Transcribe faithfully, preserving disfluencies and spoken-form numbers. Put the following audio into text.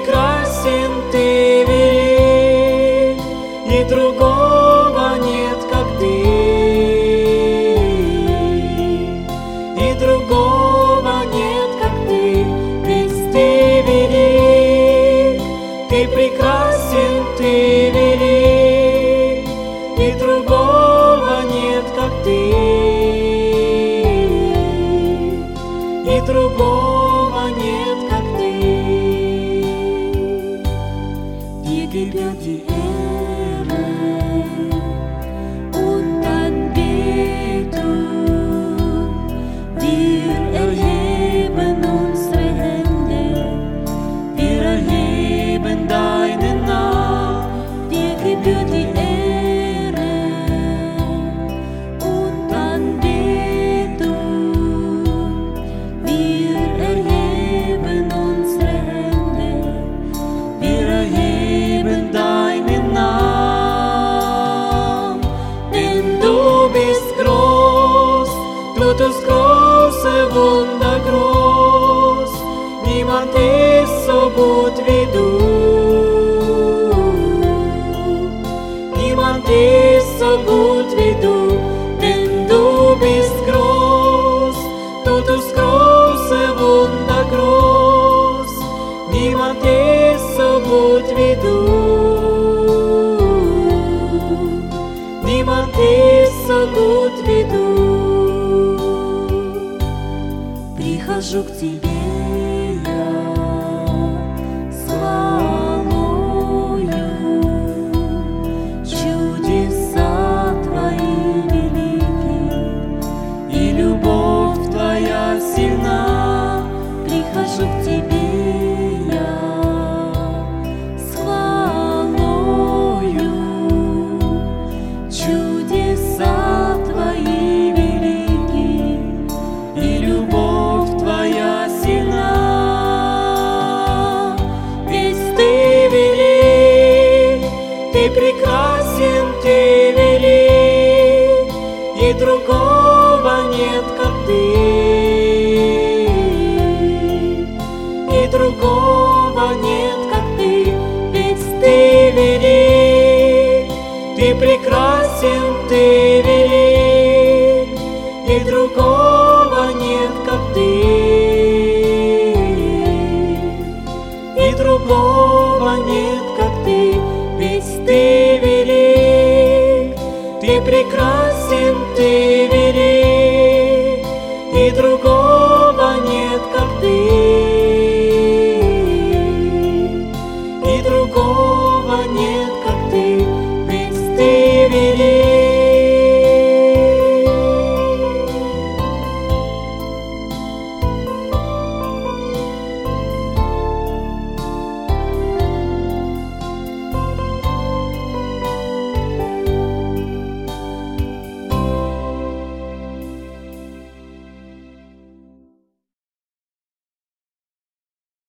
прекрасен, ты велик, и другого нет, как ты, и другого нет, как ты, ведь ты велик, ты прекрасен, ты велик, и другого нет, как ты, и другого нет, как ты. Dir gebührt die Ehre und Anbetung. Wir erheben unsere Hände, wir erheben deinen Namen. Dir gebührt die Ehre und Anbetung. Wir erheben unsere Hände, wir erheben deinen Namen. Denn du bist groß, du tust große Wunder groß. Niemand ist so gut wie du. Niemand ist so gut wie du. Denn du bist groß, du tust große Wunder groß. Niemand ist so gut wie du. Niemand ist so gut wie du. Прихожу к тебе я с хвалою, чудеса твои велики, и любовь твоя сильна. Прихожу к тебе я с хвалою, чудеса твои велики, и любовь твоя сильна. Ведь ты велик, ты прекрасен, ты велик, и другого нет, как ты, и другого нет, как ты. Ведь ты велик, ты прекрасен, ты велик, и другого нет, как ты, и другого нет, как ты. Ведь ты велик, ты прекрасен,